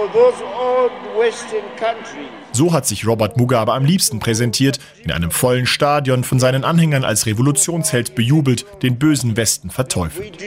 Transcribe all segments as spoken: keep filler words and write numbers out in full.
So hat sich Robert Mugabe am liebsten präsentiert, in einem vollen Stadion von seinen Anhängern als Revolutionsheld bejubelt, den bösen Westen verteufelt.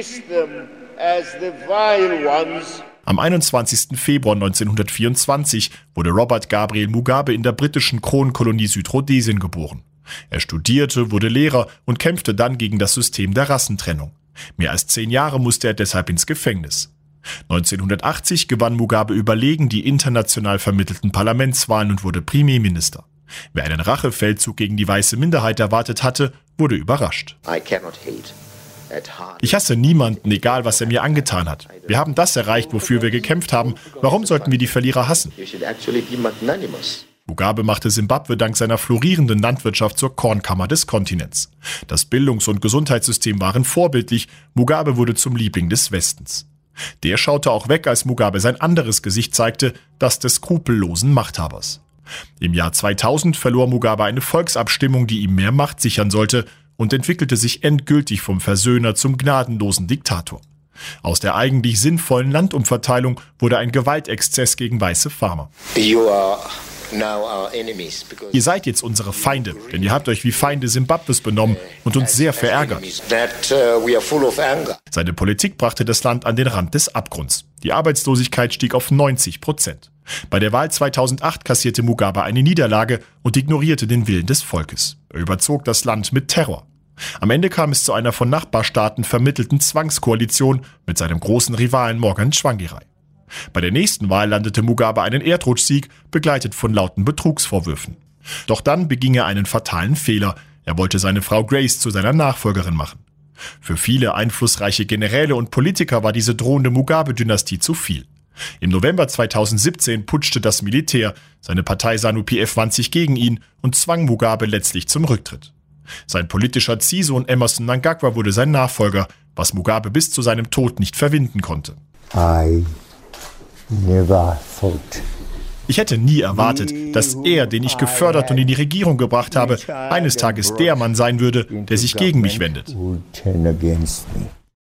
Am einundzwanzigsten Februar neunzehnhundertvierundzwanzig wurde Robert Gabriel Mugabe in der britischen Kronkolonie Südrhodesien geboren. Er studierte, wurde Lehrer und kämpfte dann gegen das System der Rassentrennung. Mehr als zehn Jahre musste er deshalb ins Gefängnis. neunzehnhundertachtzig gewann Mugabe überlegen die international vermittelten Parlamentswahlen und wurde Premierminister. Wer einen Rachefeldzug gegen die weiße Minderheit erwartet hatte, wurde überrascht. Ich hasse niemanden, egal was er mir angetan hat. Wir haben das erreicht, wofür wir gekämpft haben. Warum sollten wir die Verlierer hassen? Mugabe machte Simbabwe dank seiner florierenden Landwirtschaft zur Kornkammer des Kontinents. Das Bildungs- und Gesundheitssystem waren vorbildlich. Mugabe wurde zum Liebling des Westens. Der schaute auch weg, als Mugabe sein anderes Gesicht zeigte, das des skrupellosen Machthabers. Im Jahr zweitausend verlor Mugabe eine Volksabstimmung, die ihm mehr Macht sichern sollte, und entwickelte sich endgültig vom Versöhner zum gnadenlosen Diktator. Aus der eigentlich sinnvollen Landumverteilung wurde ein Gewaltexzess gegen weiße Farmer. Ihr seid jetzt unsere Feinde, denn ihr habt euch wie Feinde Simbabwes benommen und uns sehr verärgert. Seine Politik brachte das Land an den Rand des Abgrunds. Die Arbeitslosigkeit stieg auf neunzig Prozent. Bei der Wahl zweitausendacht kassierte Mugabe eine Niederlage und ignorierte den Willen des Volkes. Er überzog das Land mit Terror. Am Ende kam es zu einer von Nachbarstaaten vermittelten Zwangskoalition mit seinem großen Rivalen Morgan Tsvangirai. Bei der nächsten Wahl landete Mugabe einen Erdrutschsieg, begleitet von lauten Betrugsvorwürfen. Doch dann beging er einen fatalen Fehler. Er wollte seine Frau Grace zu seiner Nachfolgerin machen. Für viele einflussreiche Generäle und Politiker war diese drohende Mugabe-Dynastie zu viel. Im November zweitausendsiebzehn putschte das Militär. Seine Partei ZANU-P F wand sich gegen ihn und zwang Mugabe letztlich zum Rücktritt. Sein politischer Ziehsohn Emmerson Mnangagwa wurde sein Nachfolger, was Mugabe bis zu seinem Tod nicht verwinden konnte. I never thought. Ich hätte nie erwartet, dass er, den ich gefördert und in die Regierung gebracht habe, eines Tages der Mann sein würde, der sich gegen mich wendet.